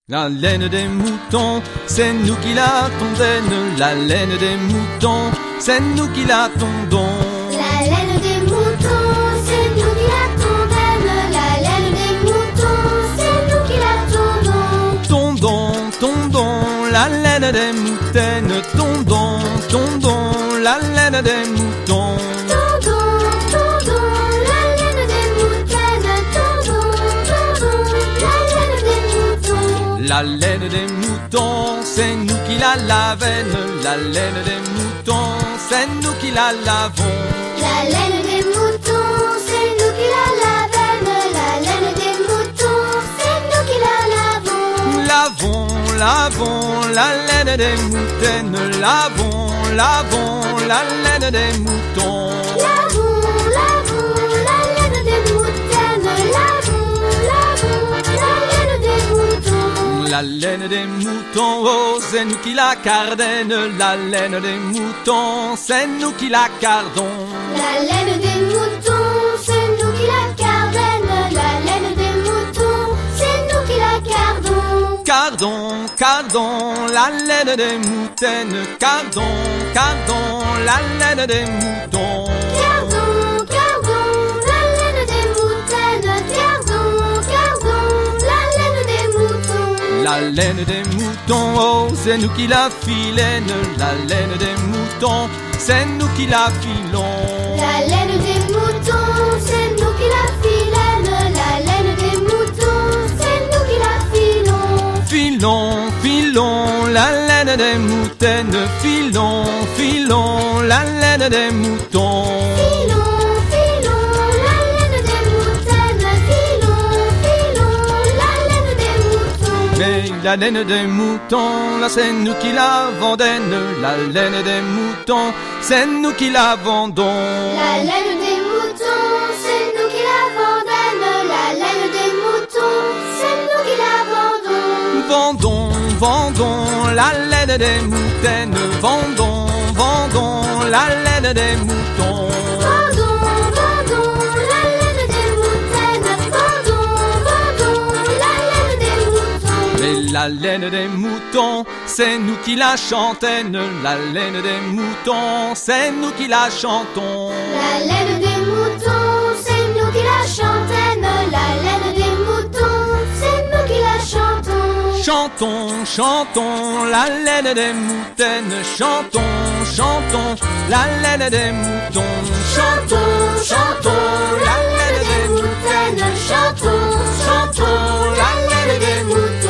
La laine des moutons, c'est nous qui la tondons. La laine des moutons, c'est nous qui la tondons. La laine des moutons, c'est nous qui la tondons. La laine des moutons, c'est nous qui la tondons. Tondons, tondons, la laine des moutaines. Tondons, tondons, la laine des moutons. Tondons, tondons, la laine des moutaines. Tondons, tondons, la laine des moutons. La laine des moutons, c'est nous qui la lavons. La laine des moutons, c'est nous qui la lavons. La laine des moutons, c'est nous qui la lavons. La laine des moutons, c'est nous qui la lavons. Lavons, lavons, la laine des moutaines. Lavons, lavons, la laine des moutons. Lavons, lavons, la laine des moutaines. Lavons, lavons, la laine des moutons. La laine des moutons, oh, c'est nous qui la cardons. La laine des moutons, c'est nous qui la cardons. La laine des moutons, c'est nous qui la cardons. La laine des moutons, c'est nous qui la cardons. Cardons, cardons, la laine des moutaines. Cardons, cardons, la laine des moutons. Cardons, cardons, la laine des moutaines. Cardons, cardons, la laine des moutons. La laine des moutons, oh, c'est nous qui la filons. La laine des moutons, c'est nous qui la filons. La laine des moutons, c'est nous qui la filons. La laine des moutons, c'est nous qui la filons. Filons, filons, la laine des moutaines. Filons, filons, la laine des moutons. Filons, filons, la laine des moutaines. Filons, filons, la laine des moutons. Mais la laine des moutons, là c'est nous qui la vendons. La laine des moutons, c'est nous qui la vendons. La laine des moutons, c'est nous qui la vendons. La laine des moutons, c'est nous qui la vendons. Vendons, vendons, la laine des moutaines. Vendons, vendons, la laine des moutons. Vendons, vendons, la laine des moutaines. Vendons, vendons, la laine des moutons. Mais la laine des moutons, c'est nous qui la chantons. La laine des moutons, c'est nous qui la chantons. La laine des moutons, c'est nous qui la chantons. La laine des moutons, c'est nous qui la chantons. Chantons, chantons, la laine des moutaines. Chantons, chantons, la laine des moutons. Chantons, chantons, la laine des moutaines. Chantons, chantons, la laine des moutons.